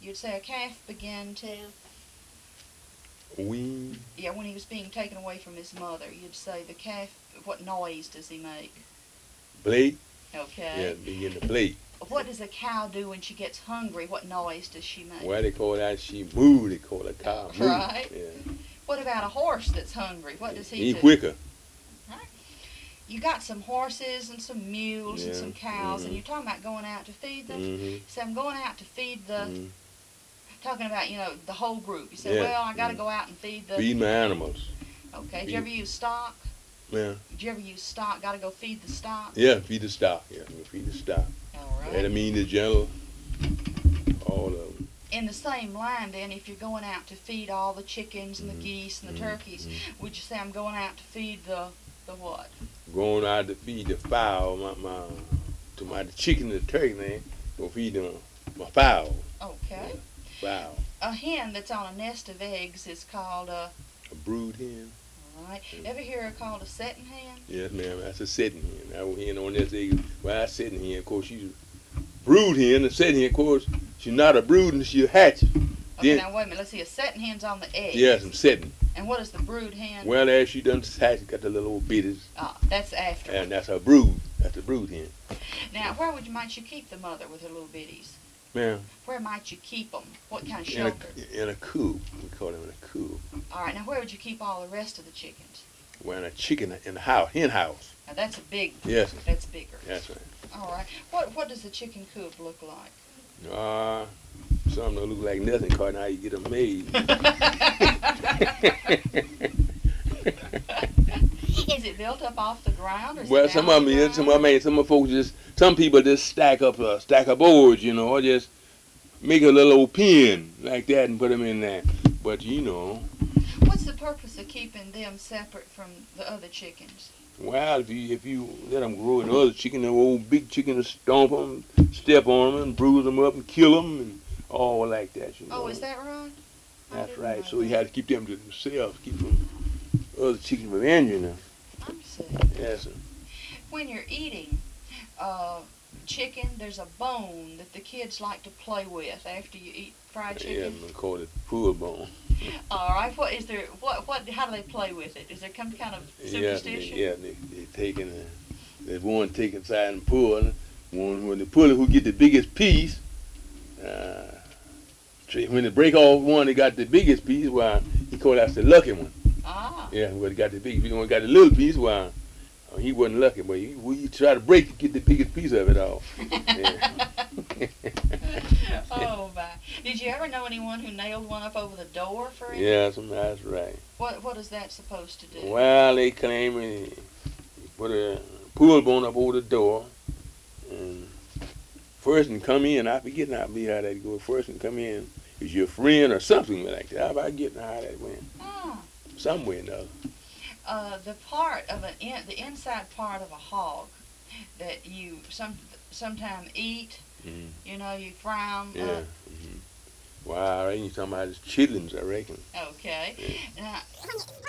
you'd say a calf began to... Wean. Yeah, when he was being taken away from his mother, you'd say the calf, what noise does he make? Bleat. Okay. Yeah, begin to bleat. What does a cow do when she gets hungry? What noise does she make? Well, they call that she moo. They call a cow moo. Right. Yeah. What about a horse that's hungry? What does he He do? quicker. Right. You got some horses and some mules and Yeah. some cows, and you're talking about going out to feed them. Mm-hmm. So I'm going out to feed the... Mm-hmm. Talking about, the whole group. You say, Yeah. well, I got to go out and feed the... Feed my animals. Okay. Did you ever use stock? Yeah. Did you ever use stock? Got to go feed the stock? Yeah, feed the stock. Yeah, feed the stock. All right. That'll mean the general, all of them. In the same line, then, if you're going out to feed all the chickens and the geese and the turkeys, would you say I'm going out to feed the what? Going out to feed the fowl, the chicken and the turkey, man. Go feed them my fowl. Okay. Fowl. A hen that's on a nest of eggs is called a... A brood hen. All right. Ever hear her called a setting hen? Yes, ma'am. That's a setting hen. That hen on this egg. Well, that's setting hen. Of course, she's a brood hen. The setting hen, of course, she's not a brood, she's a hatch. Okay, Then, now wait a minute. Let's see. A setting hen's on the egg. yes, I'm setting. And what is the brood hen? Well, as she done hatch, got the little old bitties, Ah, that's after. and that's her brood. That's the brood hen. Now, might you keep the mother with her little bitties? Ma'am, Where might you keep them? What kind of in shelter? a coop. We call them in a coop. All right. Now, where would you keep all the rest of the chickens? Well, in a chicken in the house, hen house. Now, that's a big... Yes, sir. That's bigger. That's right. All right. What does the chicken coop look like? Some don't look like nothing, cause now you get them made. Is it built up off the ground? Or is Well, it some down of them the is, some ground? folks just, some people just stack up boards, or just make a little old pen like that and put them in there. But What's the purpose of keeping them separate from the other chickens? well, if you let them grow in other chicken, the old big chicken will stomp them, step on them, and bruise them up and kill them and all like that. Oh, is that right? That's right. So you had to keep them to themselves, keep them other chickens from injuring them. I'm sick. Yes, sir. When you're eating chicken, there's a bone that the kids like to play with after you eat fried Yeah, chicken. we call it pull bone. All right. What is there? How do they play with it? Is there some kind of superstition? They taking there's one taking side and pull. When they pull it, who get the biggest piece? When they break off one, they got the biggest piece. Well, he called that the lucky one. Ah. Yeah, who got the big. If you got the little piece, well, he wasn't lucky, but he try to break to get the biggest piece of it off. Yeah. Oh my! Did you ever know anyone who nailed one up over the door for it? Yeah, that's right. What is that supposed to do? Well, they claim he put a pull bone up over the door, and first and come in. I forget how that go. First and come in is your friend or something like that. How about getting how that went? Ah. Somewhere or another. The inside part of a hog that you sometime eat. Mm-hmm. You fry them. Yeah. Mm-hmm. Wow, I reckon you're talking about his chitlins, I reckon. Okay. Yeah. Now,